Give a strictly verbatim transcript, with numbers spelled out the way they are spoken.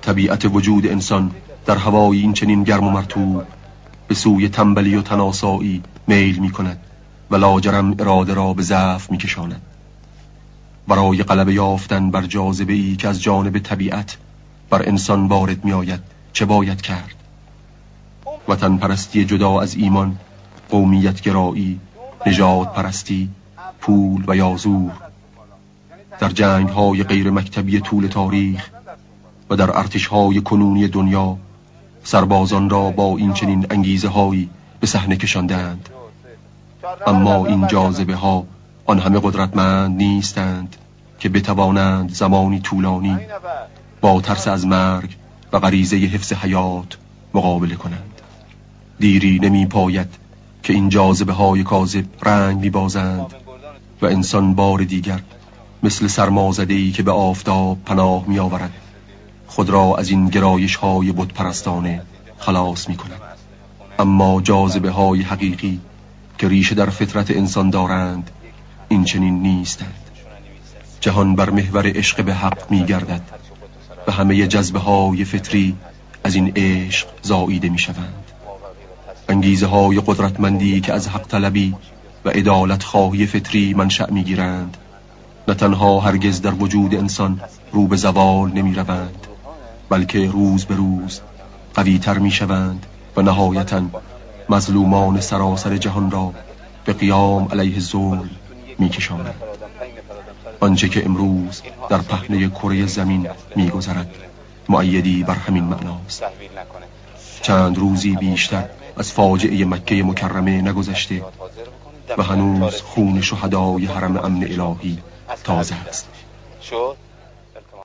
طبیعت وجود انسان در هوای این چنین گرم و مرطوب به سوی تنبلی و تناسایی میل می کند و لاجرم اراده را به ضعف می کشاند. برای غلبه یافتن بر جاذبه‌ای که از جانب طبیعت بر انسان وارد می آید چه باید کرد؟ وطن پرستی جدا از ایمان، قومیت گرایی، نژاد پرستی، پول و یا زور. در جنگ های غیر مکتبی طول تاریخ و در ارتش های کنونی دنیا سربازان را با این چنین انگیزه هایی به صحنه کشاندند، اما این جاذبه ها آن همه قدرتمند نیستند که بتوانند زمانی طولانی با ترس از مرگ و غریزه حفظ حیات مقابله کنند. دیری نمی پاید که این جاذبه های کاذب رنگ می بازند و انسان بار دیگر مثل سرمازده‌ای که به آفتاب پناه می آورد خود را از این گرایش های بت پرستانه خلاص می کند. اما جاذبه های حقیقی که ریشه در فطرت انسان دارند این چنین نیستند. جهان بر محور عشق به حق می گردد و همه جذبه های فطری از این عشق زاییده می شوند. انگیزه های قدرتمندی که از حق طلبی و عدالت خواهی فطری منشأ می گیرند نه تنها هرگز در وجود انسان رو به زوال نمی روند، بلکه روز به روز قوی تر می شوند و نهایتاً مظلومان سراسر جهان را به قیام علیه ظلم می کشانند. آنچه که امروز در پهنه کره زمین می گذرد مؤیدی بر همین معناست. چند روزی بیشتر از فاجعه مکه مکرمه نگذشته و هنوز خون شهدای حرم امن الهی تازه است.